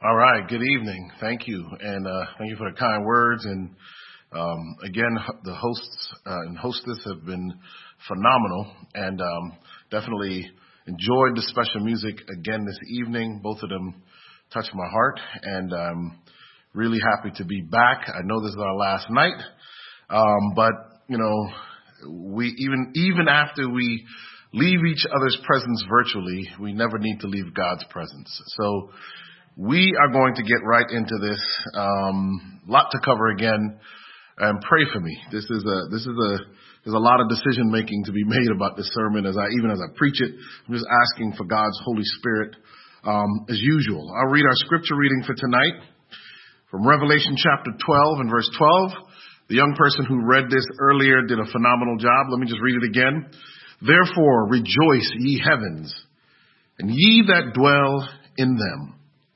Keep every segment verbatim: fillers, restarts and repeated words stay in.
All right. Good evening. Thank you. And uh, thank you for the kind words. And um, again, the hosts uh, and hostess have been phenomenal and um, definitely enjoyed the special music again this evening. Both of them touched my heart, and I'm really happy to be back. I know this is our last night, um, but, you know, we even even after we leave each other's presence virtually, we never need to leave God's presence. So we are going to get right into this. Um, lot to cover again, and pray for me. This is a this is a there's a lot of decision making to be made about this sermon as I even as I preach it. I'm just asking for God's Holy Spirit um, as usual. I'll read our scripture reading for tonight from Revelation chapter twelve and verse twelve. The young person who read this earlier did a phenomenal job. Let me just read it again. Therefore rejoice, ye heavens, and ye that dwell in them.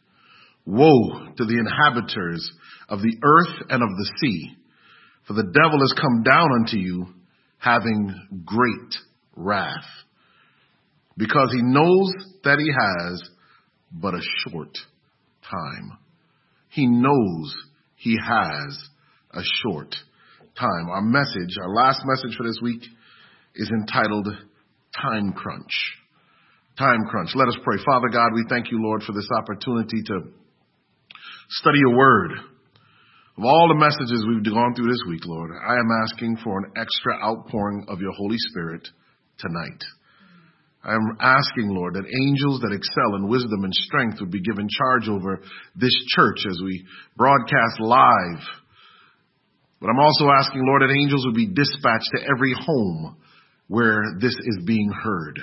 Woe to the inhabitants of the earth and of the sea, for the devil is come down unto you, having great wrath, because he knows that he has but a short time. He knows he has a short time. Our message, our last message for this week, is entitled Time Crunch. Time Crunch. Let us pray. Father God, we thank you, Lord, for this opportunity to study your word. Of all the messages we've gone through this week, Lord, I am asking for an extra outpouring of your Holy Spirit tonight. I am asking, Lord, that angels that excel in wisdom and strength would be given charge over this church as we broadcast live. But I'm also asking, Lord, that angels would be dispatched to every home where this is being heard.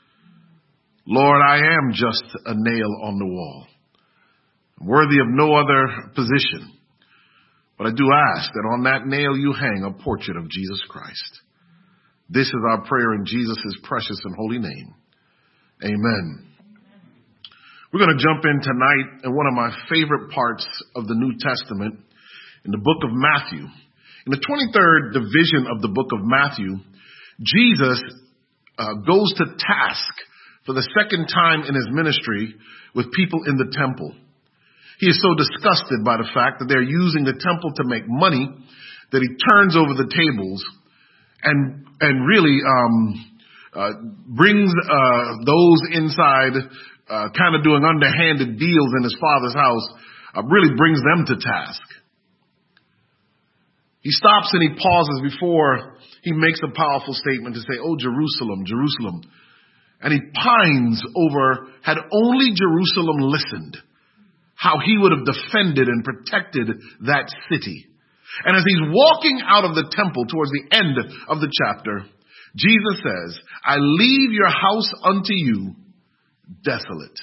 Lord, I am just a nail on the wall, worthy of no other position. But I do ask that on that nail you hang a portrait of Jesus Christ. This is our prayer in Jesus' precious and holy name. Amen. We're going to jump in tonight in one of my favorite parts of the New Testament, in the book of Matthew. In the twenty-third division of the book of Matthew, Jesus uh, goes to task for the second time in his ministry with people in the temple. He is so disgusted by the fact that they're using the temple to make money that he turns over the tables and and really um, uh, brings uh, those inside uh, kind of doing underhanded deals in his father's house, uh, really brings them to task. He stops and he pauses before he makes a powerful statement to say, "Oh, Jerusalem, Jerusalem." And he pines over, had only Jerusalem listened, how he would have defended and protected that city. And as he's walking out of the temple towards the end of the chapter, Jesus says, "I leave your house unto you desolate."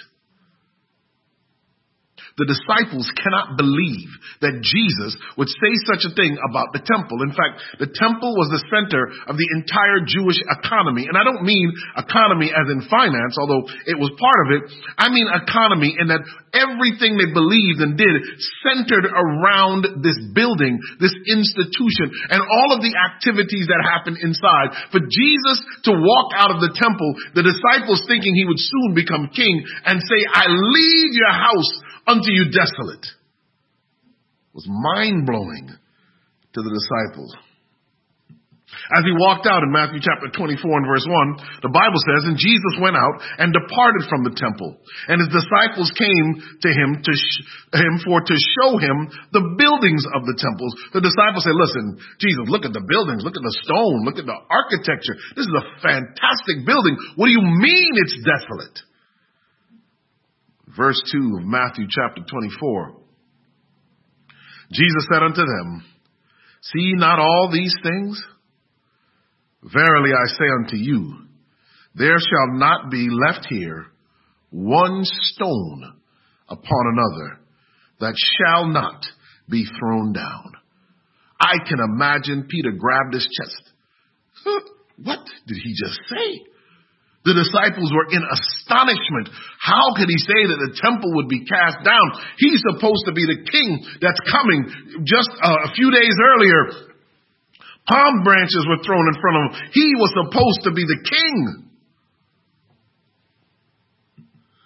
The disciples cannot believe that Jesus would say such a thing about the temple. In fact, the temple was the center of the entire Jewish economy. And I don't mean economy as in finance, although it was part of it. I mean economy in that everything they believed and did centered around this building, this institution, and all of the activities that happened inside. For Jesus to walk out of the temple, the disciples thinking he would soon become king, and say, "I leave your house unto you desolate," was mind-blowing to the disciples. As he walked out in Matthew chapter twenty-four and verse one, the Bible says, "And Jesus went out and departed from the temple, and his disciples came to him to sh- him for to show him the buildings of the temples." The disciples said, "Listen, Jesus, look at the buildings, look at the stone, look at the architecture. This is a fantastic building. What do you mean it's desolate?" Verse two of Matthew chapter twenty-four. Jesus said unto them, "See ye not all these things? Verily I say unto you, there shall not be left here one stone upon another that shall not be thrown down." I can imagine Peter grabbed his chest. Huh, what did he just say? The disciples were in astonishment. How could he say that the temple would be cast down? He's supposed to be the king that's coming. Just uh, a few days earlier, palm branches were thrown in front of him. He was supposed to be the king.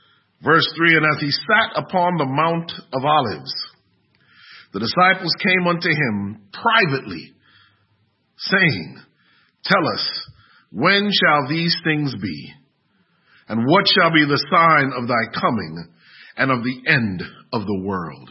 Verse three, and as he sat upon the Mount of Olives, the disciples came unto him privately, saying, tell us, when shall these things be? And what shall be the sign of thy coming and of the end of the world?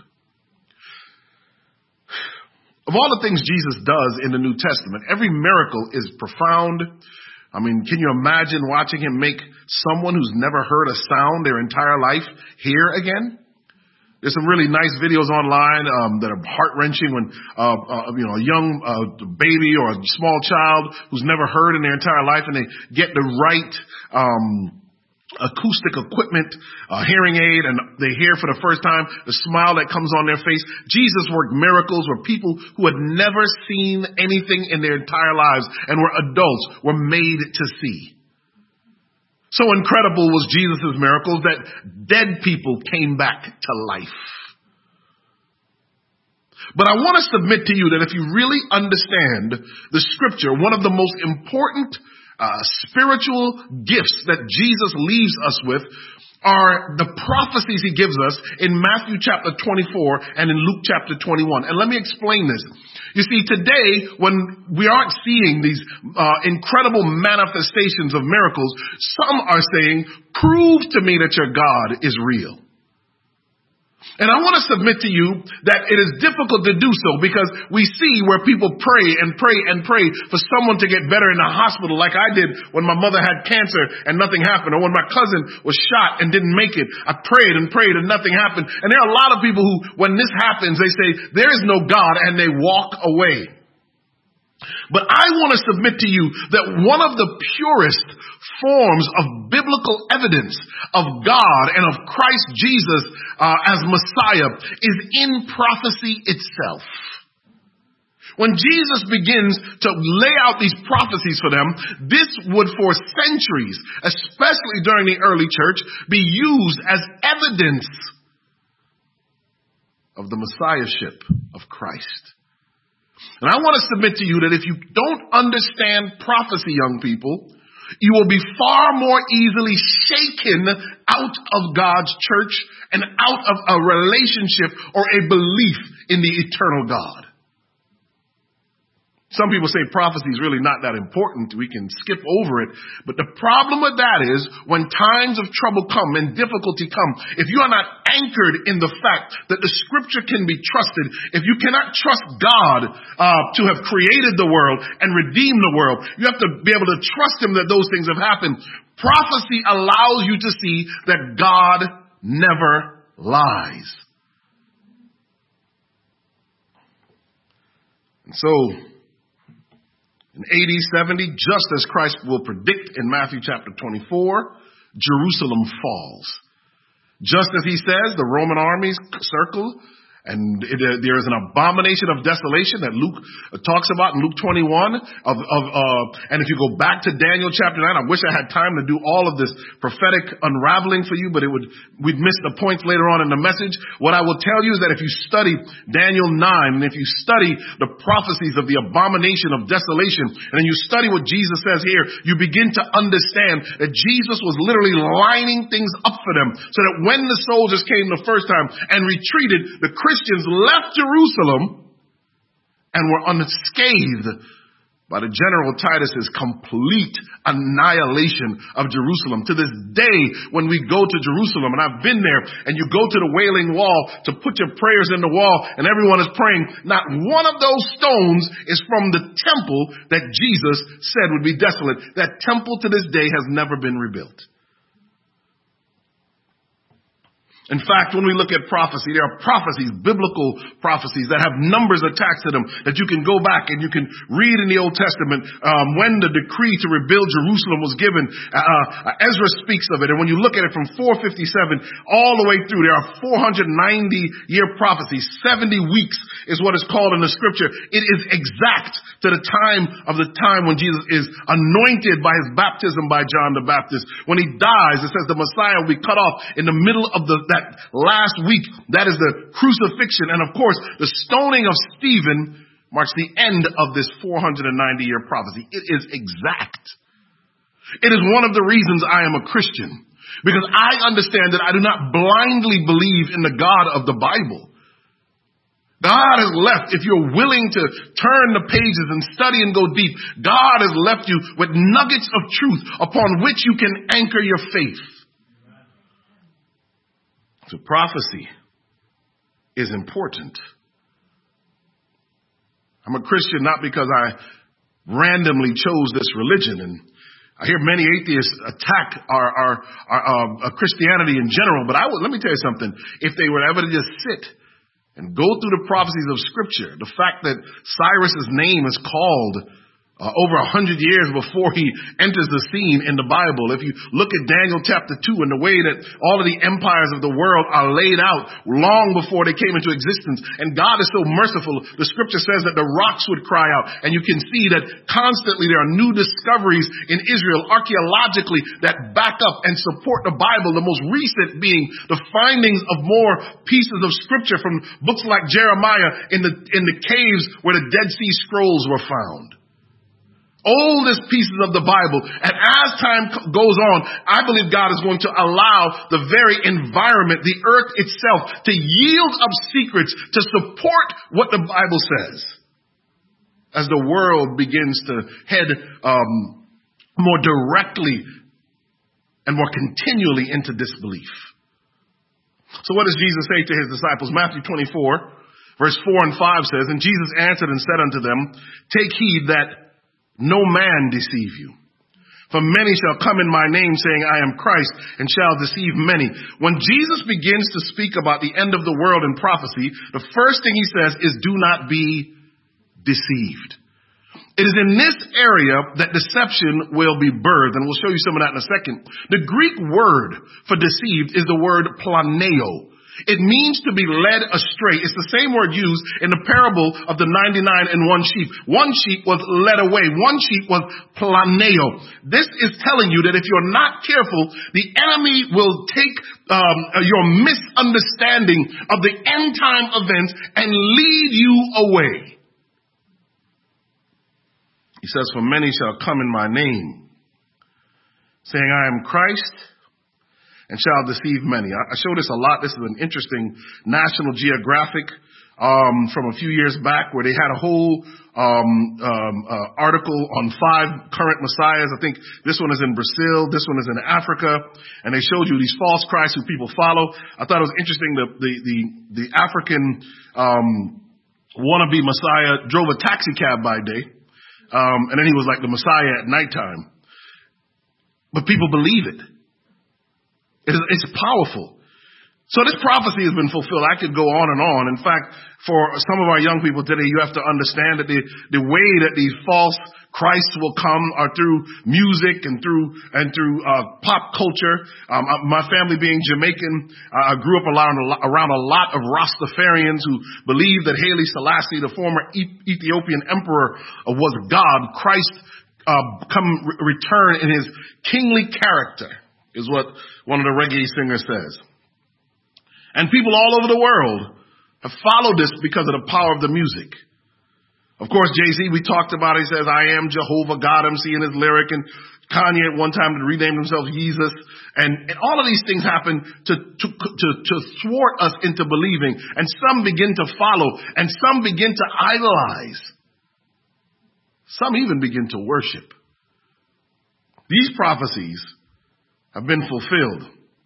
Of all the things Jesus does in the New Testament, every miracle is profound. I mean, can you imagine watching him make someone who's never heard a sound their entire life hear again? There's some really nice videos online um, that are heart-wrenching when, uh, uh, you know, a young uh, baby or a small child who's never heard in their entire life, and they get the right um, acoustic equipment, uh, hearing aid, and they hear for the first time the smile that comes on their face. Jesus worked miracles where people who had never seen anything in their entire lives and were adults were made to see. So incredible was Jesus' miracles that dead people came back to life. But I want to submit to you that if you really understand the scripture, one of the most important uh, spiritual gifts that Jesus leaves us with are the prophecies he gives us in Matthew chapter twenty-four and in Luke chapter twenty-one. And let me explain this. You see, today, when we aren't seeing these uh, incredible manifestations of miracles, some are saying, prove to me that your God is real. And I want to submit to you that it is difficult to do so because we see where people pray and pray and pray for someone to get better in the hospital, like I did when my mother had cancer and nothing happened, or when my cousin was shot and didn't make it. I prayed and prayed and nothing happened. And there are a lot of people who, when this happens, they say, there is no God, and they walk away. But I want to submit to you that one of the purest forms of biblical evidence of God and of Christ Jesus uh, as Messiah is in prophecy itself. When Jesus begins to lay out these prophecies for them, this would for centuries, especially during the early church, be used as evidence of the Messiahship of Christ. And I want to submit to you that if you don't understand prophecy, young people, you will be far more easily shaken out of God's church and out of a relationship or a belief in the eternal God. Some people say prophecy is really not that important. We can skip over it. But the problem with that is when times of trouble come and difficulty come, if you are not anchored in the fact that the scripture can be trusted, if you cannot trust God uh, to have created the world and redeemed the world, you have to be able to trust him that those things have happened. Prophecy allows you to see that God never lies. And so, in A D seventy, just as Christ will predict in Matthew chapter twenty-four, Jerusalem falls. Just as he says, the Roman armies circle, and it, uh, there is an abomination of desolation that Luke uh, talks about in Luke twenty-one. Of, of uh, and if you go back to Daniel chapter nine, I wish I had time to do all of this prophetic unraveling for you, but it would we'd miss the points later on in the message. What I will tell you is that if you study Daniel nine, and if you study the prophecies of the abomination of desolation, and then you study what Jesus says here, you begin to understand that Jesus was literally lining things up for them, so that when the soldiers came the first time and retreated, the Christians left Jerusalem and were unscathed by the General Titus's complete annihilation of Jerusalem. To this day, when we go to Jerusalem, and I've been there, and you go to the Wailing Wall to put your prayers in the wall, and everyone is praying, not one of those stones is from the temple that Jesus said would be desolate. That temple to this day has never been rebuilt. In fact, when we look at prophecy, there are prophecies, biblical prophecies that have numbers attached to them that you can go back and you can read in the Old Testament um, when the decree to rebuild Jerusalem was given. Uh, uh, Ezra speaks of it. And when you look at it from four fifty-seven all the way through, there are four hundred ninety year prophecies. seventy weeks is what is called in the scripture. It is exact to the time of the time when Jesus is anointed by his baptism by John the Baptist. When he dies, it says the Messiah will be cut off in the middle of the that last week. That is the crucifixion. And of course, the stoning of Stephen marks the end of this four hundred ninety year prophecy. It is exact. It is one of the reasons I am a Christian. Because I understand that I do not blindly believe in the God of the Bible. God has left, if you're willing to turn the pages and study and go deep, God has left you with nuggets of truth upon which you can anchor your faith. So prophecy is important. I'm a Christian not because I randomly chose this religion, and I hear many atheists attack our, our, our uh, Christianity in general, but I would, let me tell you something. If they were ever to just sit and go through the prophecies of Scripture, the fact that Cyrus's name is called Uh, over a hundred years before he enters the scene in the Bible. If you look at Daniel chapter two and the way that all of the empires of the world are laid out long before they came into existence, and God is so merciful, the scripture says that the rocks would cry out, and you can see that constantly there are new discoveries in Israel archaeologically that back up and support the Bible, the most recent being the findings of more pieces of scripture from books like Jeremiah in the in the caves where the Dead Sea Scrolls were found. Oldest pieces of the Bible. And as time goes on, I believe God is going to allow the very environment, the earth itself, to yield up secrets to support what the Bible says. As the world begins to head um, more directly and more continually into disbelief. So what does Jesus say to his disciples? Matthew twenty-four, verse four and five says, "And Jesus answered and said unto them, Take heed that no man deceive you. For many shall come in my name, saying, I am Christ, and shall deceive many." When Jesus begins to speak about the end of the world in prophecy, the first thing he says is, do not be deceived. It is in this area that deception will be birthed, and we'll show you some of that in a second. The Greek word for deceived is the word planeo. It means to be led astray. It's the same word used in the parable of the ninety-nine and one sheep. One sheep was led away. One sheep was planeo. This is telling you that if you're not careful, the enemy will take um, your misunderstanding of the end time events and lead you away. He says, "For many shall come in my name, saying, I am Christ, and shall deceive many." I show this a lot. This is an interesting National Geographic um, from a few years back where they had a whole um, um, uh, article on five current messiahs. I think this one is in Brazil. This one is in Africa. And they showed you these false Christs who people follow. I thought it was interesting. The, the, the, the African um, wannabe messiah drove a taxi cab by day. Um, and then he was like the messiah at nighttime. But people believe it. It is, it's powerful. So this prophecy has been fulfilled. I could go on and on. In fact, for some of our young people today, you have to understand that the, the way that these false Christs will come are through music and through and through uh, pop culture. Um, my family being Jamaican, uh, I grew up around a, around a lot of Rastafarians who believed that Haile Selassie, the former e- Ethiopian emperor, uh, was God. Christ uh, come re- return in his kingly character, is what one of the reggae singers says. And people all over the world have followed this because of the power of the music. Of course, Jay-Z, we talked about it. He says, I am Jehovah God, M C in his lyric. And Kanye at one time renamed himself Jesus. And, and all of these things happen to, to, to, to thwart us into believing. And some begin to follow. And some begin to idolize. Some even begin to worship. These prophecies have been fulfilled.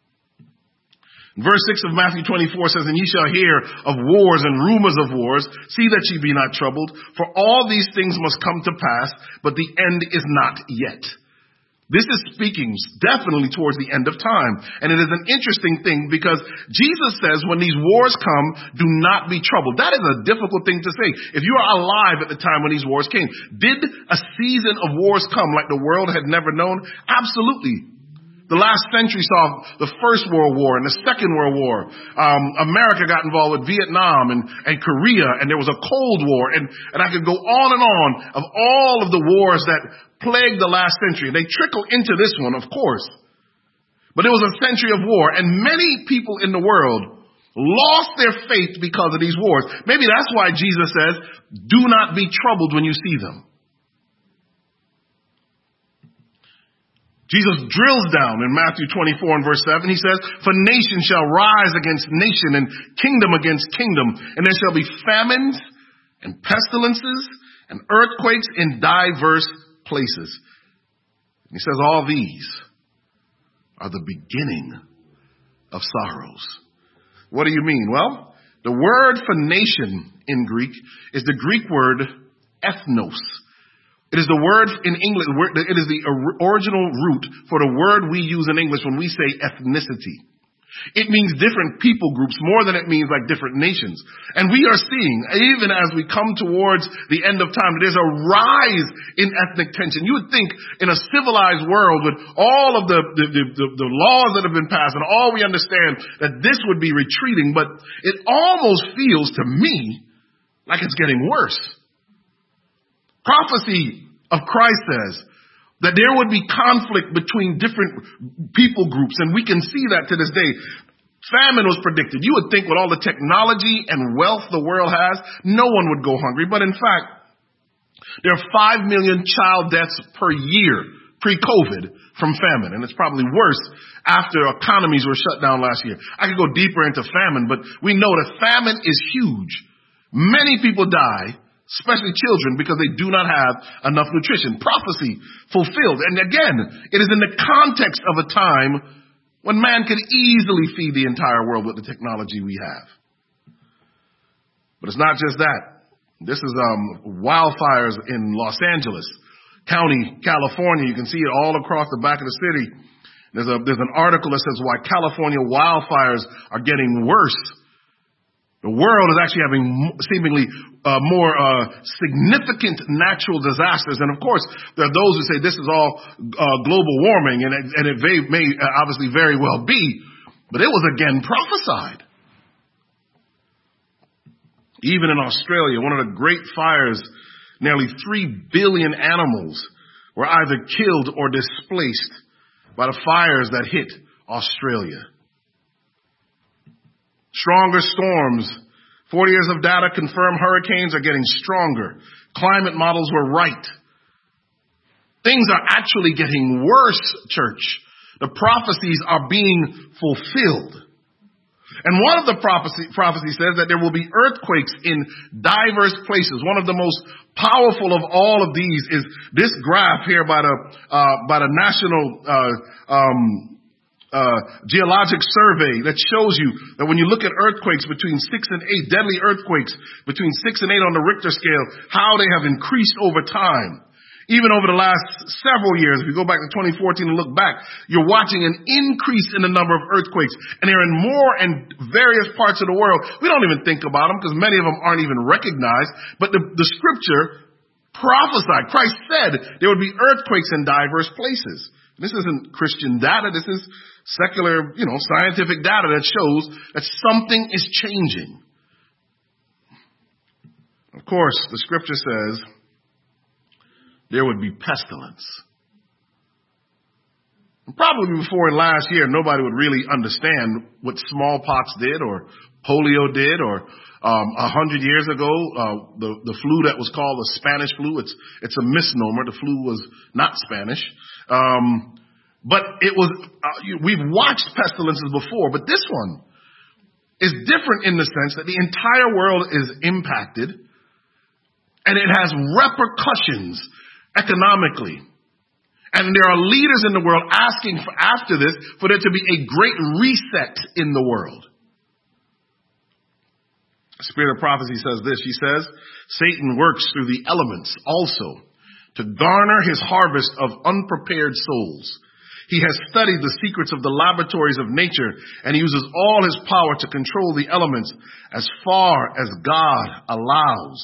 Verse six of Matthew twenty-four says, "And ye shall hear of wars and rumors of wars. See that ye be not troubled, for all these things must come to pass, but the end is not yet." This is speaking definitely towards the end of time. And it is an interesting thing because Jesus says when these wars come, do not be troubled. That is a difficult thing to say. If you are alive at the time when these wars came, did a season of wars come like the world had never known? Absolutely. The last century saw the First World War and the Second World War. Um, America got involved with Vietnam and, and Korea, and there was a Cold War, and, and I could go on and on of all of the wars that plagued the last century. They trickle into this one, of course. But it was a century of war, and many people in the world lost their faith because of these wars. Maybe that's why Jesus says, do not be troubled when you see them. Jesus drills down in Matthew twenty-four and verse seven. He says, for nation shall rise against nation and kingdom against kingdom, and there shall be famines and pestilences and earthquakes in diverse places. And he says all these are the beginning of sorrows. What do you mean? Well, the word for nation in Greek is the Greek word ethnos. It is the word in English, it is the original root for the word we use in English when we say ethnicity. It means different people groups more than it means like different nations. And we are seeing, even as we come towards the end of time, there's a rise in ethnic tension. You would think in a civilized world with all of the, the, the, the, the laws that have been passed and all we understand that this would be retreating, but it almost feels to me like it's getting worse. Prophecy of Christ says that there would be conflict between different people groups, and we can see that to this day. Famine was predicted. You would think with all the technology and wealth the world has, no one would go hungry. But in fact, there are five million child deaths per year pre-COVID from famine, and it's probably worse after economies were shut down last year. I could go deeper into famine, but we know that famine is huge. Many people die, especially children, because they do not have enough nutrition. Prophecy fulfilled. And again, it is in the context of a time when man could easily feed the entire world with the technology we have. But it's not just that. This is um, wildfires in Los Angeles County, California. You can see it all across the back of the city. There's a there's an article that says why California wildfires are getting worse. The world is actually having seemingly uh, more uh, significant natural disasters. And of course, there are those who say this is all uh, global warming, and it, and it may, may obviously very well be. But it was again prophesied. Even in Australia, one of the great fires, nearly three billion animals were either killed or displaced by the fires that hit Australia. Stronger storms. forty years of data confirm hurricanes are getting stronger. Climate models were right. Things are actually getting worse, church. The prophecies are being fulfilled. And one of the prophecy, prophecy says that there will be earthquakes in diverse places. One of the most powerful of all of these is this graph here by the, uh, by the National, uh, um, Uh, geologic survey that shows you that when you look at earthquakes between six and eight, deadly earthquakes between six and eight on the Richter scale, how they have increased over time. Even over the last several years, if you go back to twenty fourteen and look back, you're watching an increase in the number of earthquakes. And they're in more and various parts of the world. We don't even think about them because many of them aren't even recognized. But the, the scripture prophesied, Christ said there would be earthquakes in diverse places. This isn't Christian data. This is secular, you know, scientific data that shows that something is changing. Of course, the scripture says there would be pestilence. And probably before last year, nobody would really understand what smallpox did or polio did, or um, a hundred years ago, uh, the, the flu that was called the Spanish flu. It's, it's a misnomer. The flu was not Spanish. Um, But it was, uh, we've watched pestilences before, but this one is different in the sense that the entire world is impacted and it has repercussions economically. And there are leaders in the world asking for, after this, for there to be a great reset in the world. The Spirit of Prophecy says this. She says, Satan works through the elements also to garner his harvest of unprepared souls. He has studied the secrets of the laboratories of nature and uses all his power to control the elements as far as God allows.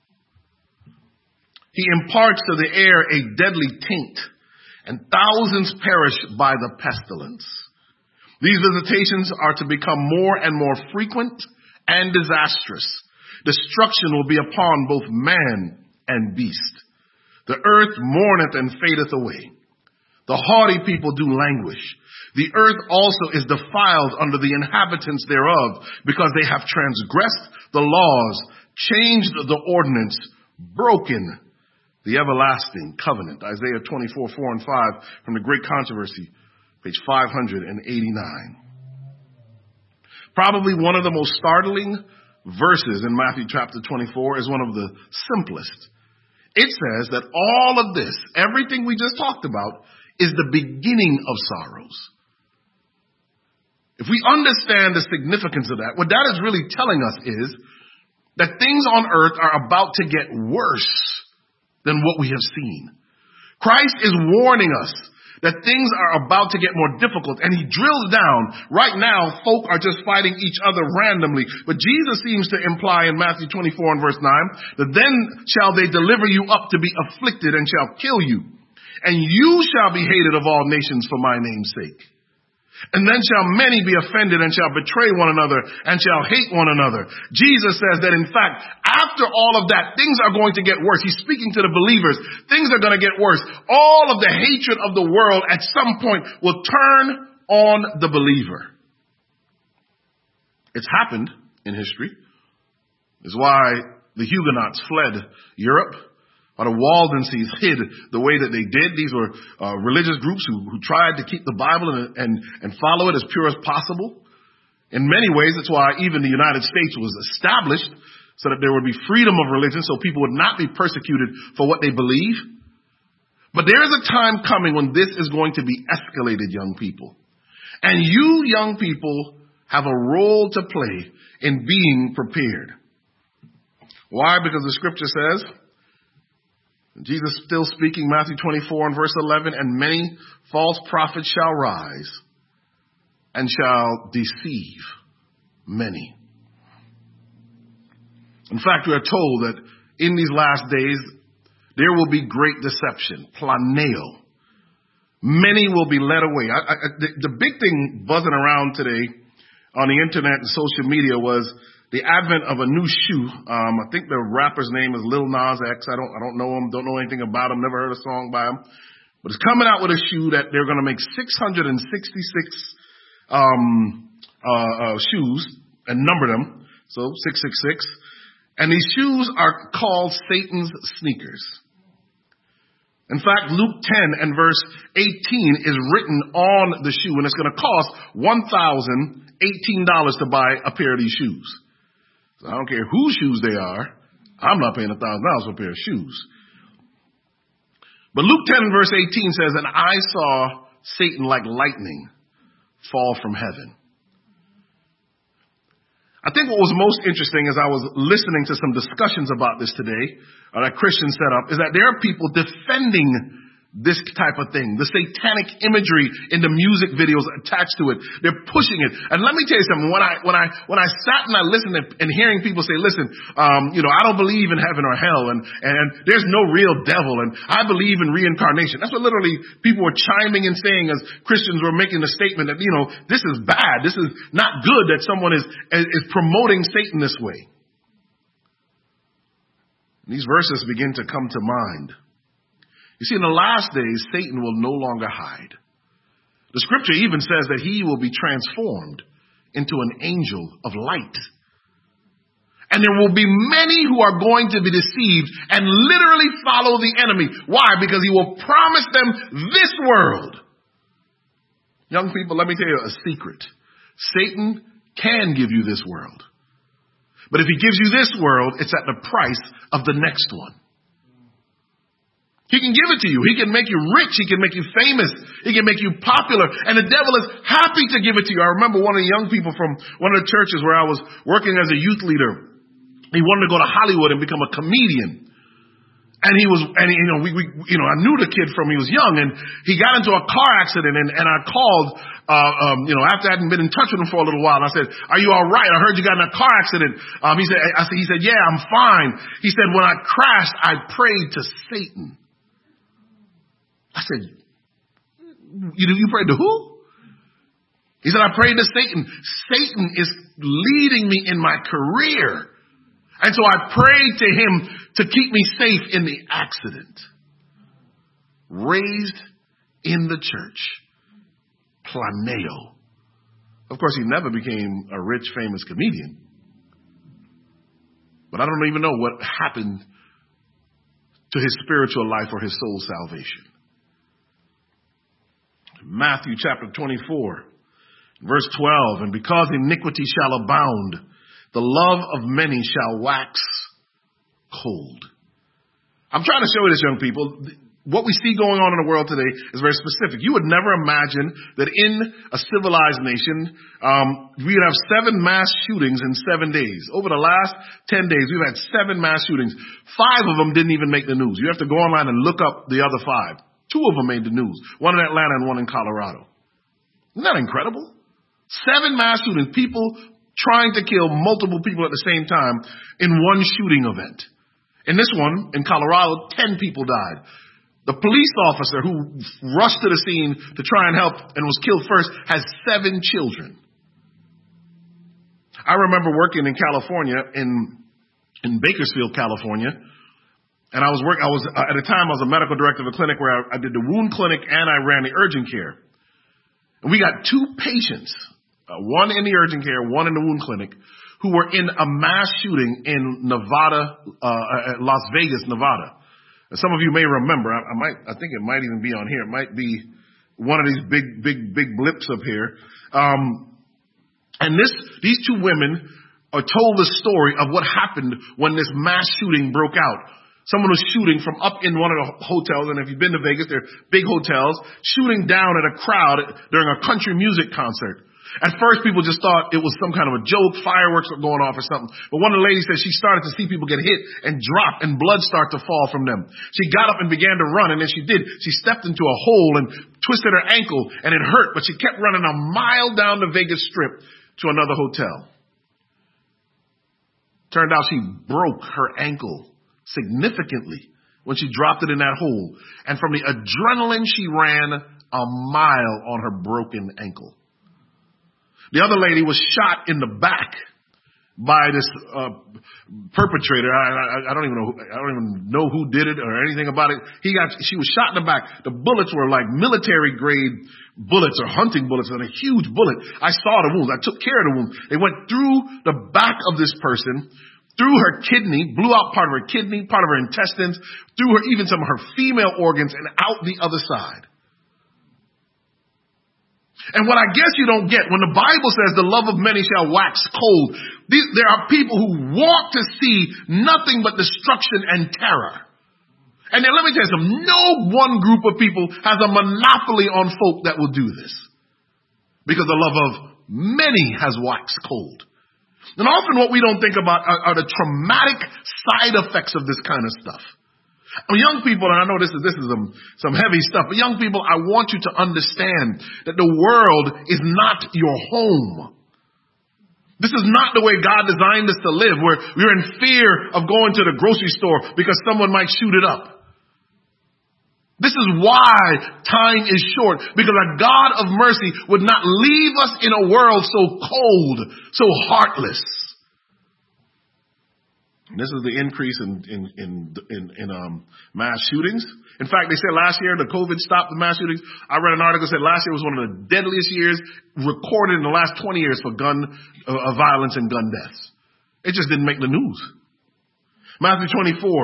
He imparts to the air a deadly taint, and thousands perish by the pestilence. These visitations are to become more and more frequent and disastrous. Destruction will be upon both man and beast. The earth mourneth and fadeth away. The haughty people do languish. The earth also is defiled under the inhabitants thereof, because they have transgressed the laws, changed the ordinance, broken the everlasting covenant. Isaiah twenty-four, four and five from the Great Controversy, page five hundred eighty-nine. Probably one of the most startling verses in Matthew chapter twenty-four is one of the simplest. It says that all of this, everything we just talked about, is the beginning of sorrows. If we understand the significance of that, what that is really telling us is that things on earth are about to get worse than what we have seen. Christ is warning us that things are about to get more difficult, and he drills down. Right now, folk are just fighting each other randomly, but Jesus seems to imply in Matthew twenty-four and verse nine that then shall they deliver you up to be afflicted and shall kill you, and you shall be hated of all nations for my name's sake. And then shall many be offended and shall betray one another and shall hate one another. Jesus says that in fact, after all of that, things are going to get worse. He's speaking to the believers. Things are going to get worse. All of the hatred of the world at some point will turn on the believer. It's happened in history. It's why the Huguenots fled Europe. Or the Waldenses hid the way that they did. These were uh, religious groups who, who tried to keep the Bible and, and, and follow it as pure as possible. In many ways, that's why even the United States was established, so that there would be freedom of religion, so people would not be persecuted for what they believe. But there is a time coming when this is going to be escalated, young people. And you young people have a role to play in being prepared. Why? Because the scripture says, Jesus still speaking, Matthew twenty-four and verse eleven, and many false prophets shall rise and shall deceive many. In fact, we are told that in these last days, there will be great deception, planeo. Many will be led away. I, I, the, the big thing buzzing around today on the internet and social media was the advent of a new shoe. Um, I think the rapper's name is Lil Nas X. I don't, I don't know him. Don't know anything about him. Never heard a song by him. But it's coming out with a shoe that they're going to make six hundred sixty-six um, uh, uh, shoes and number them. So six six six. And these shoes are called Satan's sneakers. In fact, Luke ten and verse eighteen is written on the shoe, and it's going to cost one thousand eighteen dollars to buy a pair of these shoes. So I don't care whose shoes they are. I'm not paying one thousand dollars for a pair of shoes. But Luke ten and verse eighteen says, and I saw Satan like lightning fall from heaven. I think what was most interesting as I was listening to some discussions about this today, or that Christians set up, is that there are people defending this type of thing, the satanic imagery in the music videos attached to it. They're pushing it. And let me tell you something. When I, when I, when I sat and I listened and, and hearing people say, listen, um, you know, I don't believe in heaven or hell, and, and there's no real devil, and I believe in reincarnation. That's what literally people were chiming and saying as Christians were making the statement that, you know, this is bad. This is not good that someone is, is promoting Satan this way. These verses begin to come to mind. You see, in the last days, Satan will no longer hide. The scripture even says that he will be transformed into an angel of light. And there will be many who are going to be deceived and literally follow the enemy. Why? Because he will promise them this world. Young people, let me tell you a secret. Satan can give you this world. But if he gives you this world, it's at the price of the next one. He can give it to you. He can make you rich. He can make you famous. He can make you popular. And the devil is happy to give it to you. I remember one of the young people from one of the churches where I was working as a youth leader. He wanted to go to Hollywood and become a comedian. And he was, and he, you know, we, we, you know, I knew the kid from he was young, and he got into a car accident, and, and I called, uh, um, you know, after I hadn't been in touch with him for a little while, and I said, "Are you all right? I heard you got in a car accident." Um, he said, "I said," he said, "Yeah, I'm fine." He said, "When I crashed, I prayed to Satan." I said, you, you prayed to who? He said, I prayed to Satan. Satan is leading me in my career. And so I prayed to him to keep me safe in the accident. Raised in the church. Planeo. Of course, he never became a rich, famous comedian. But I don't even know what happened to his spiritual life or his soul salvation. Matthew chapter twenty-four, verse twelve, and because iniquity shall abound, the love of many shall wax cold. I'm trying to show you this, young people. What we see going on in the world today is very specific. You would never imagine that in a civilized nation, um, we would have seven mass shootings in seven days. Over the last ten days, we've had seven mass shootings. Five of them didn't even make the news. You have to go online and look up the other five. Two of them made the news. One in Atlanta and one in Colorado. Isn't that incredible? Seven mass shootings. People trying to kill multiple people at the same time in one shooting event. In this one, in Colorado, ten people died. The police officer who rushed to the scene to try and help and was killed first has seven children. I remember working in California, in in Bakersfield, California, and I was work. I was uh, at the time I was a medical director of a clinic where I, I did the wound clinic and I ran the urgent care. And we got two patients, uh, one in the urgent care, one in the wound clinic, who were in a mass shooting in Nevada, uh, Las Vegas, Nevada. Some of you may remember, I, I might, I think it might even be on here. It might be one of these big, big, big blips up here. Um, and this, these two women are told the story of what happened when this mass shooting broke out. Someone was shooting from up in one of the hotels, and if you've been to Vegas, they're big hotels, shooting down at a crowd during a country music concert. At first, people just thought it was some kind of a joke, fireworks were going off or something. But one of the ladies said she started to see people get hit and drop and blood start to fall from them. She got up and began to run, and then she did. She stepped into a hole and twisted her ankle, and it hurt, but she kept running a mile down the Vegas Strip to another hotel. Turned out she broke her ankle significantly when she dropped it in that hole. And from the adrenaline, she ran a mile on her broken ankle. The other lady was shot in the back by this uh, perpetrator. I, I, I don't even know. I don't even know who did it or anything about it. He got. She was shot in the back. The bullets were like military grade bullets or hunting bullets, and a huge bullet. I saw the wounds. I took care of the wounds. They went through the back of this person, through her kidney, blew out part of her kidney, part of her intestines, through her even some of her female organs, and out the other side. And what I guess you don't get, when the Bible says the love of many shall wax cold, these, there are people who want to see nothing but destruction and terror. And then let me tell you something, no one group of people has a monopoly on folk that will do this. Because the love of many has waxed cold. And often what we don't think about are, are the traumatic side effects of this kind of stuff. Well, young people, and I know this is this is some, some heavy stuff, but young people, I want you to understand that the world is not your home. This is not the way God designed us to live, where we're in fear of going to the grocery store because someone might shoot it up. This is why time is short, because a God of mercy would not leave us in a world so cold, so heartless. And this is the increase in in in, in, in um, mass shootings. In fact, they said last year the COVID stopped the mass shootings. I read an article that said last year was one of the deadliest years recorded in the last twenty years for gun uh, violence and gun deaths. It just didn't make the news. Matthew twenty-four,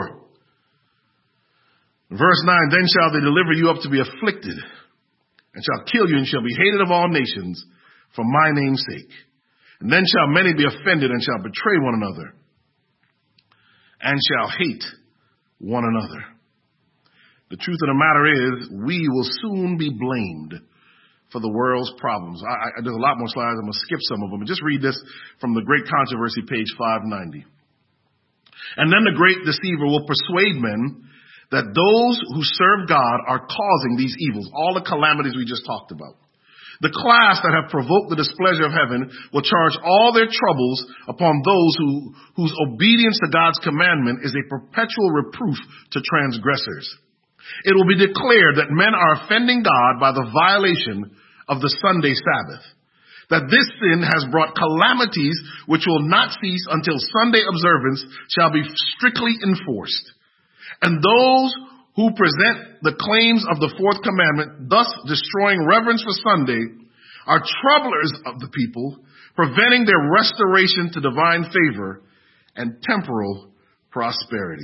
verse nine, then shall they deliver you up to be afflicted, and shall kill you, and shall be hated of all nations for my name's sake. And then shall many be offended, and shall betray one another, and shall hate one another. The truth of the matter is, we will soon be blamed for the world's problems. I, I, there's a lot more slides. I'm going to skip some of them. Just read this from the Great Controversy, page five ninety. And then the great deceiver will persuade men that those who serve God are causing these evils, all the calamities we just talked about. The class that have provoked the displeasure of heaven will charge all their troubles upon those who, whose obedience to God's commandment is a perpetual reproof to transgressors. It will be declared that men are offending God by the violation of the Sunday Sabbath, that this sin has brought calamities which will not cease until Sunday observance shall be strictly enforced. And those who present the claims of the fourth commandment, thus destroying reverence for Sunday, are troublers of the people, preventing their restoration to divine favor and temporal prosperity.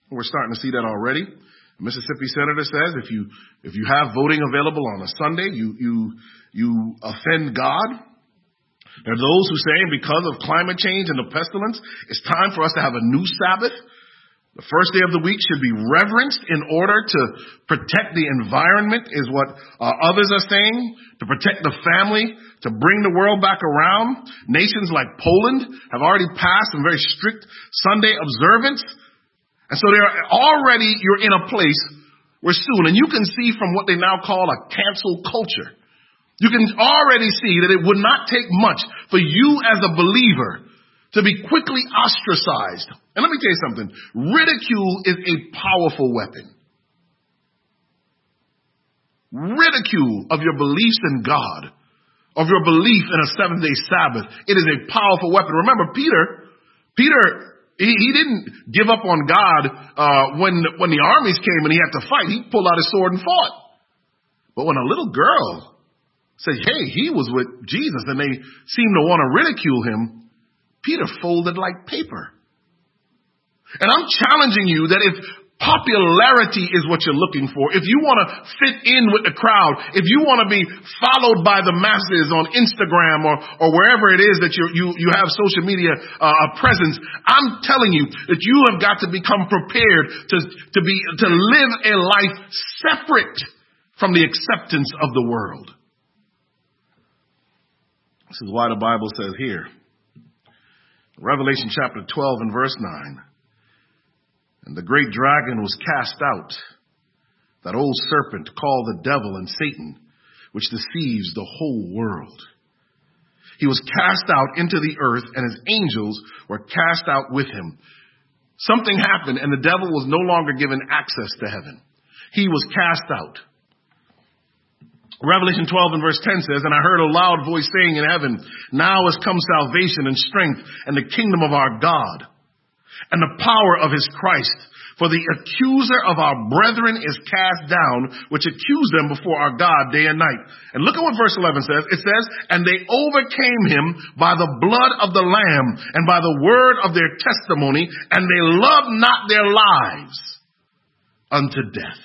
We're starting to see that already. A Mississippi senator says if you if you have voting available on a Sunday, you you you offend God. There are those who say because of climate change and the pestilence, it's time for us to have a new Sabbath. The first day of the week should be reverenced in order to protect the environment, is what uh, others are saying, to protect the family, to bring the world back around. Nations like Poland have already passed some very strict Sunday observance. And so they're already, you're in a place where soon, and you can see from what they now call a cancel culture, you can already see that it would not take much for you as a believer to be quickly ostracized. And let me tell you something. Ridicule is a powerful weapon. Ridicule of your beliefs in God, of your belief in a seventh-day Sabbath, it is a powerful weapon. Remember, Peter, Peter, he, he didn't give up on God uh, when, when the armies came and he had to fight. He pulled out his sword and fought. But when a little girl said, hey, he was with Jesus, and they seemed to want to ridicule him, Peter folded like paper. And I'm challenging you that if popularity is what you're looking for, if you want to fit in with the crowd, if you want to be followed by the masses on Instagram or, or wherever it is that you, you, you have social media uh, presence, I'm telling you that you have got to become prepared to, to, be, to live a life separate from the acceptance of the world. This is why the Bible says here, Revelation chapter twelve and verse nine, and the great dragon was cast out, that old serpent called the devil and Satan, which deceives the whole world. He was cast out into the earth, and his angels were cast out with him. Something happened, and the devil was no longer given access to heaven. He was cast out. Revelation twelve and verse ten says, and I heard a loud voice saying in heaven, now has come salvation and strength and the kingdom of our God and the power of his Christ. For the accuser of our brethren is cast down, which accused them before our God day and night. And look at what verse eleven says. It says, and they overcame him by the blood of the Lamb and by the word of their testimony, and they loved not their lives unto death.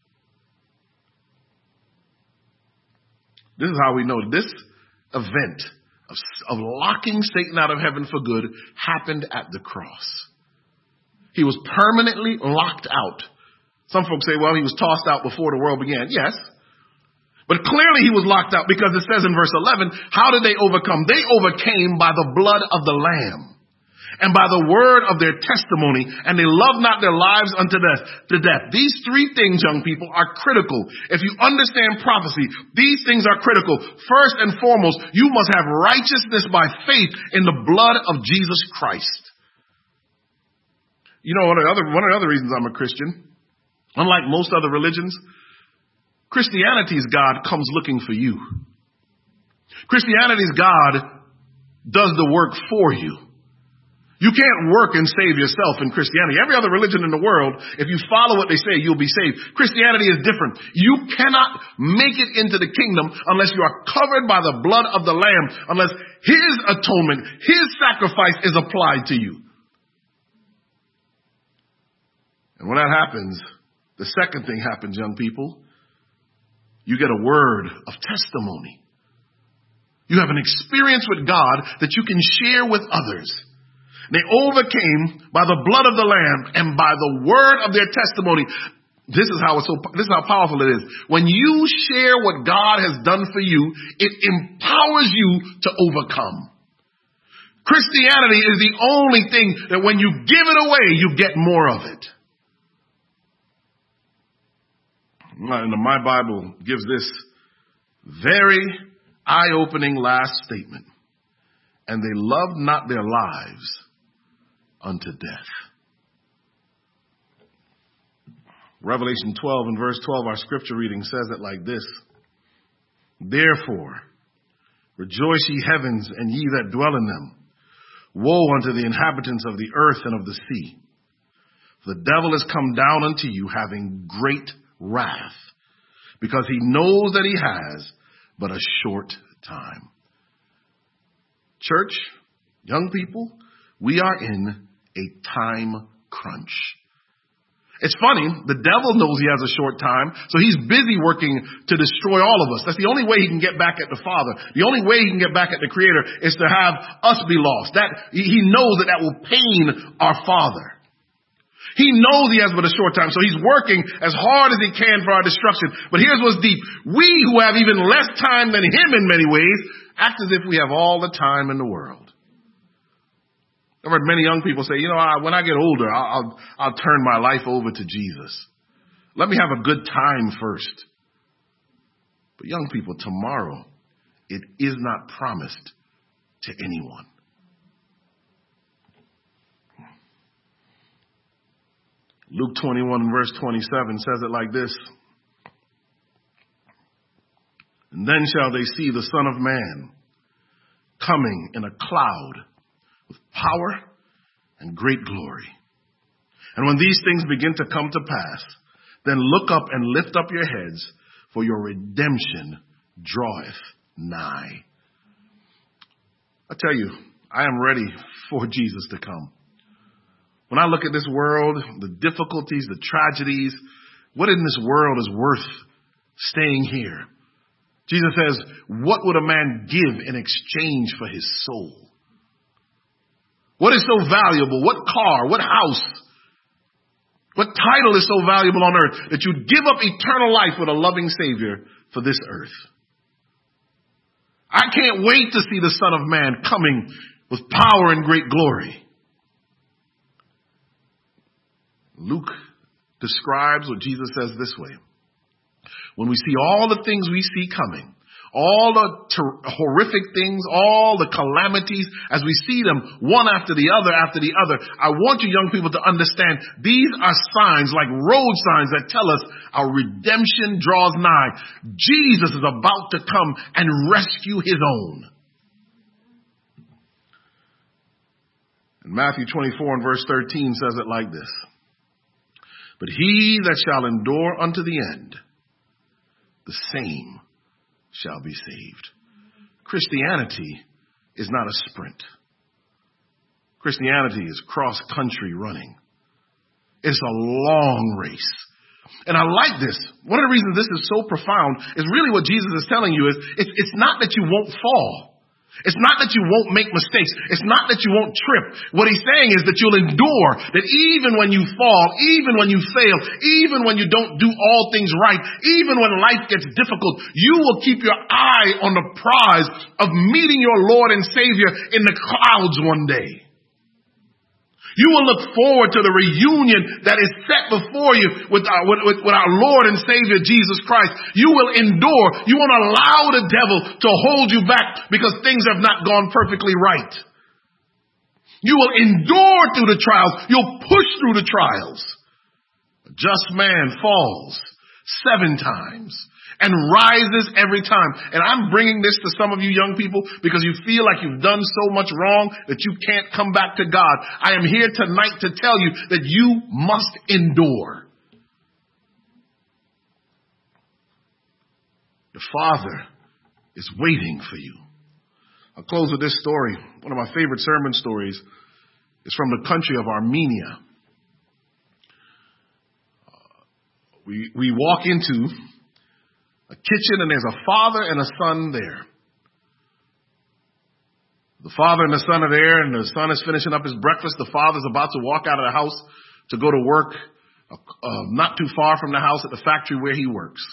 This is how we know this event of, of locking Satan out of heaven for good happened at the cross. He was permanently locked out. Some folks say, well, he was tossed out before the world began. Yes. But clearly he was locked out because it says in verse eleven, how did they overcome? They overcame by the blood of the Lamb and by the word of their testimony, and they loved not their lives unto death. To death. These three things, young people, are critical. If you understand prophecy, these things are critical. First and foremost, you must have righteousness by faith in the blood of Jesus Christ. You know, one of the other, one of the other reasons I'm a Christian, unlike most other religions, Christianity's God comes looking for you. Christianity's God does the work for you. You can't work and save yourself in Christianity. Every other religion in the world, if you follow what they say, you'll be saved. Christianity is different. You cannot make it into the kingdom unless you are covered by the blood of the Lamb, unless his atonement, his sacrifice is applied to you. And when that happens, the second thing happens, young people. You get a word of testimony. You have an experience with God that you can share with others. They overcame by the blood of the Lamb and by the word of their testimony. This is how it's so, this is how powerful it is. When you share what God has done for you, it empowers you to overcome. Christianity is the only thing that when you give it away, you get more of it. And my Bible gives this very eye-opening last statement. And they loved not their lives unto death. Revelation twelve and verse twelve, our scripture reading says it like this. Therefore, rejoice ye heavens and ye that dwell in them. Woe unto the inhabitants of the earth and of the sea. For the devil is come down unto you having great wrath, because he knows that he has but a short time. Church, young people, we are in a time crunch. It's funny, the devil knows he has a short time, so he's busy working to destroy all of us. That's the only way he can get back at the Father. The only way he can get back at the Creator is to have us be lost. That he knows that that will pain our Father. He knows he has but a short time, so he's working as hard as he can for our destruction. But here's what's deep. We who have even less time than him in many ways, act as if we have all the time in the world. I've heard many young people say, you know, I, when I get older, I'll, I'll, I'll turn my life over to Jesus. Let me have a good time first. But young people, tomorrow, it is not promised to anyone. Luke twenty-one verse twenty-seven says it like this. And then shall they see the Son of Man coming in a cloud with power and great glory. And when these things begin to come to pass, then look up and lift up your heads, for your redemption draweth nigh. I tell you, I am ready for Jesus to come. When I look at this world, the difficulties, the tragedies, what in this world is worth staying here? Jesus says, what would a man give in exchange for his soul? What is so valuable? What car? What house? What title is so valuable on earth that you'd give up eternal life with a loving Savior for this earth? I can't wait to see the Son of Man coming with power and great glory. Luke describes what Jesus says this way. When we see all the things we see coming, all the ter- horrific things, all the calamities, as we see them one after the other after the other, I want you young people to understand these are signs like road signs that tell us our redemption draws nigh. Jesus is about to come and rescue his own. And Matthew twenty-four and verse thirteen says it like this. But he that shall endure unto the end, the same shall be saved. Christianity is not a sprint. Christianity is cross-country running. It's a long race. And I like this. One of the reasons this is so profound is really what Jesus is telling you is it's, it's not that you won't fall. It's not that you won't make mistakes. It's not that you won't trip. What he's saying is that you'll endure, that even when you fall, even when you fail, even when you don't do all things right, even when life gets difficult, you will keep your eye on the prize of meeting your Lord and Savior in the clouds one day. You will look forward to the reunion that is set before you with our, with, with our Lord and Savior, Jesus Christ. You will endure. You won't allow the devil to hold you back because things have not gone perfectly right. You will endure through the trials. You'll push through the trials. A just man falls seven times and rises every time. And I'm bringing this to some of you young people because you feel like you've done so much wrong that you can't come back to God. I am here tonight to tell you that you must endure. The Father is waiting for you. I'll close with this story. One of my favorite sermon stories is from the country of Armenia. We, we walk into a kitchen and there's a father and a son there. The father and the son are there and the son is finishing up his breakfast. The father's about to walk out of the house to go to work, uh, not too far from the house at the factory where he works.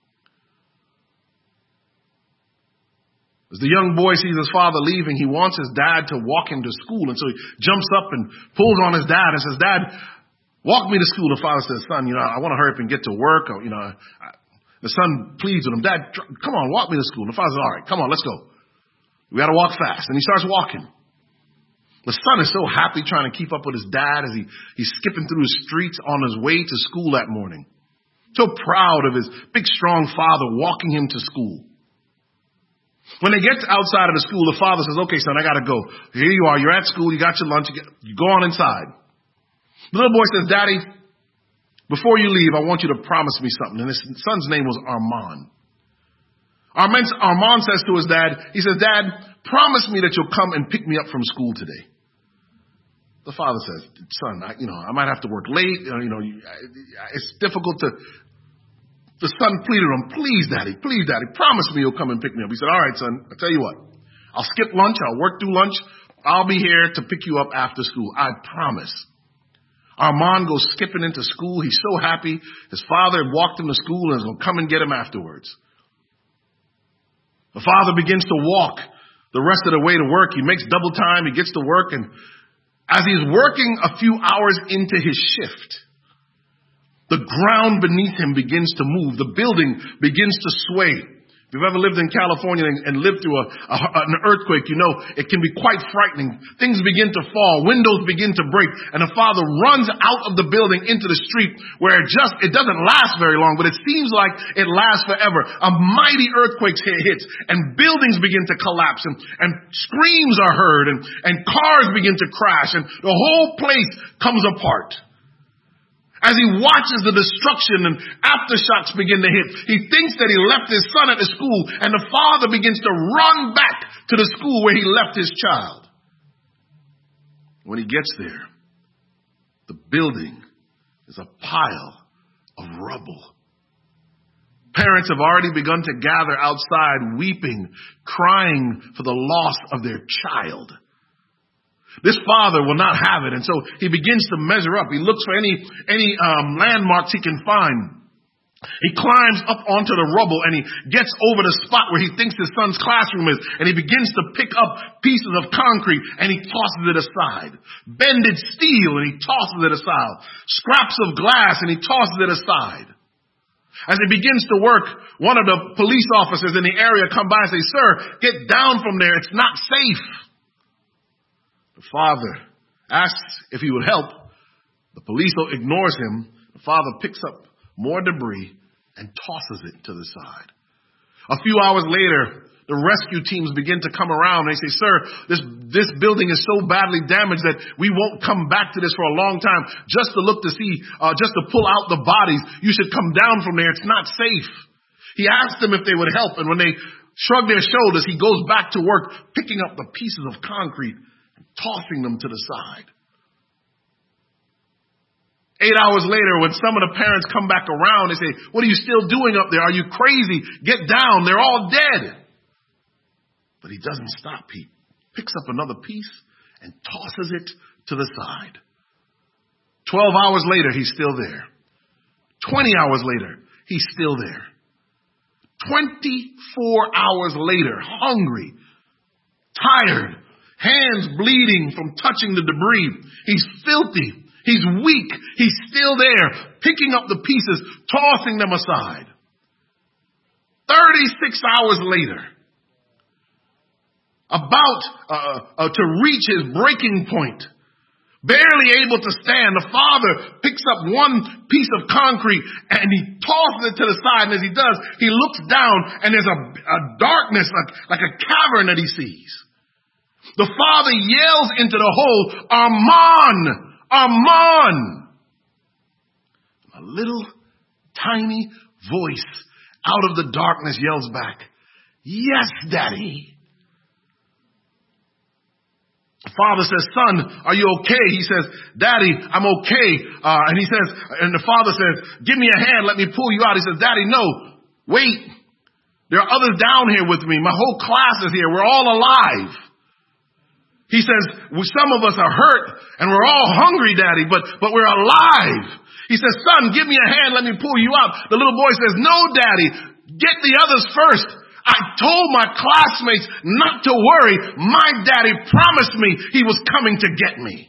As the young boy sees his father leaving, he wants his dad to walk him to school. And so he jumps up and pulls on his dad and says, Dad, walk me to school. The father says, son, you know, I want to hurry up and get to work. Or, you know, I, The son pleads with him, Dad, come on, walk me to school. And the father says, all right, come on, let's go. We got to walk fast. And he starts walking. The son is so happy trying to keep up with his dad as he, he's skipping through the streets on his way to school that morning. So proud of his big, strong father walking him to school. When they get outside of the school, the father says, okay, son, I got to go. Here you are. You're at school. You got your lunch. You, get, you go on inside. The little boy says, Daddy, before you leave, I want you to promise me something. And his son's name was Armand. Armand, Armand says to his dad, he says, Dad, promise me that you'll come and pick me up from school today. The father says, son, I, you know, I might have to work late. You know, you know it's difficult to, the son pleaded with him, please, daddy, please, daddy, promise me you'll come and pick me up. He said, all right, son, I'll tell you what. I'll skip lunch. I'll work through lunch. I'll be here to pick you up after school. I promise. Armand goes skipping into school. He's so happy. His father walked him to school and is going to come and get him afterwards. The father begins to walk the rest of the way to work. He makes double time. He gets to work, and as he's working a few hours into his shift, the ground beneath him begins to move. The building begins to sway. If you've ever lived in California and, and lived through a, a, an earthquake, you know it can be quite frightening. Things begin to fall. Windows begin to break. And the father runs out of the building into the street where it just, it doesn't last very long, but it seems like it lasts forever. A mighty earthquake hits and buildings begin to collapse and, and screams are heard and, and cars begin to crash and the whole place comes apart. As he watches the destruction and aftershocks begin to hit, he thinks that he left his son at the school, and the father begins to run back to the school where he left his child. When he gets there, the building is a pile of rubble. Parents have already begun to gather outside, weeping, crying for the loss of their child. This father will not have it, and so he begins to measure up. He looks for any any um, landmarks he can find. He climbs up onto the rubble, and he gets over the spot where he thinks his son's classroom is, and he begins to pick up pieces of concrete, and he tosses it aside. Bended steel, and he tosses it aside. Scraps of glass, and he tosses it aside. As he begins to work, one of the police officers in the area come by and say, sir, get down from there. It's not safe. The father asks if he would help. The police ignores him. The father picks up more debris and tosses it to the side. A few hours later, the rescue teams begin to come around. They say, sir, this, this building is so badly damaged that we won't come back to this for a long time just to look to see, uh, just to pull out the bodies. You should come down from there. It's not safe. He asked them if they would help. And when they shrug their shoulders, he goes back to work, picking up the pieces of concrete, tossing them to the side. Eight hours later, when some of the parents come back around, they say, what are you still doing up there? Are you crazy? Get down. They're all dead. But he doesn't stop. He picks up another piece and tosses it to the side. Twelve hours later, he's still there. Twenty hours later, he's still there. Twenty-four hours later, hungry, tired, hands bleeding from touching the debris. He's filthy. He's weak. He's still there, picking up the pieces, tossing them aside. thirty-six hours later, about uh, uh, to reach his breaking point, barely able to stand, the father picks up one piece of concrete and he tosses it to the side. And as he does, he looks down and there's a, a darkness, like, like a cavern that he sees. The father yells into the hole, Armand, Armand. A little tiny voice out of the darkness yells back, yes, Daddy. The father says, son, are you okay? He says, Daddy, I'm okay. Uh, and he says, and the father says, give me a hand. Let me pull you out. He says, Daddy, no, wait. There are others down here with me. My whole class is here. We're all alive. He says, well, some of us are hurt and we're all hungry, Daddy, but, but we're alive. He says, son, give me a hand. Let me pull you out. The little boy says, no, Daddy, get the others first. I told my classmates not to worry. My daddy promised me he was coming to get me.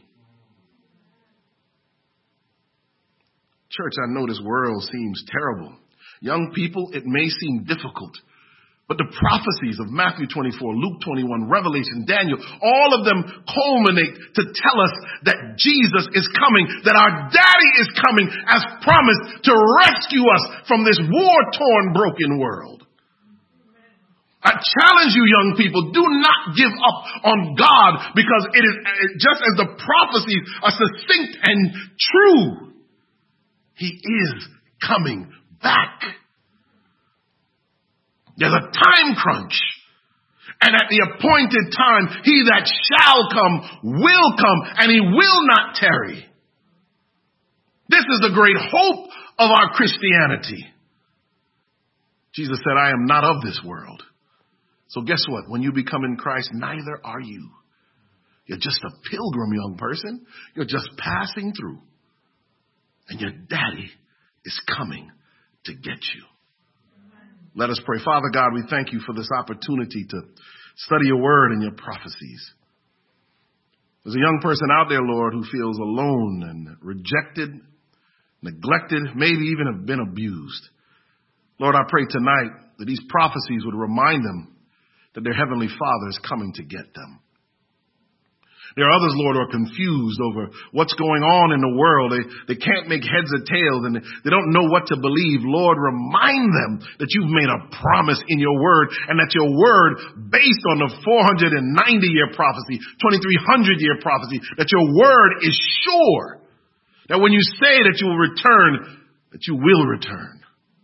Church, I know this world seems terrible. Young people, it may seem difficult. But the prophecies of Matthew twenty-four, Luke twenty-one, Revelation, Daniel, all of them culminate to tell us that Jesus is coming, that our daddy is coming as promised to rescue us from this war-torn, broken world. I challenge you, young people, do not give up on God because it is just as the prophecies are succinct and true. He is coming back. There's a time crunch. And at the appointed time, he that shall come will come, and he will not tarry. This is the great hope of our Christianity. Jesus said, I am not of this world. So guess what? When you become in Christ, neither are you. You're just a pilgrim, young person. You're just passing through. And your daddy is coming to get you. Let us pray. Father God, we thank you for this opportunity to study your word and your prophecies. There's a young person out there, Lord, who feels alone and rejected, neglected, maybe even have been abused. Lord, I pray tonight that these prophecies would remind them that their heavenly Father is coming to get them. There are others, Lord, who are confused over what's going on in the world. They, they can't make heads or tails, and they don't know what to believe. Lord, remind them that you've made a promise in your word, and that your word, based on the four hundred ninety year prophecy, twenty-three hundred year prophecy, that your word is sure. That when you say that you will return, that you will return.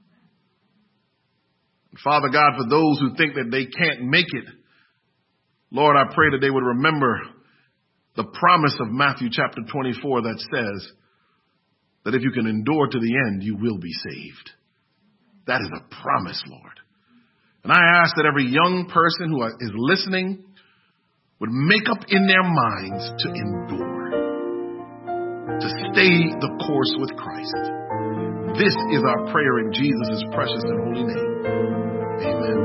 And Father God, for those who think that they can't make it, Lord, I pray that they would remember the promise of Matthew chapter twenty-four that says that if you can endure to the end, you will be saved. That is a promise, Lord. And I ask that every young person who is listening would make up in their minds to endure, to stay the course with Christ. This is our prayer in Jesus' precious and holy name. Amen.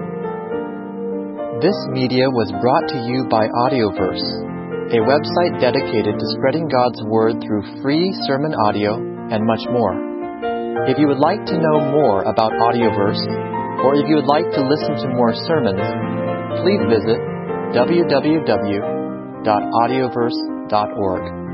This media was brought to you by Audioverse, a website dedicated to spreading God's Word through free sermon audio and much more. If you would like to know more about Audioverse, or if you would like to listen to more sermons, please visit w w w dot audioverse dot org.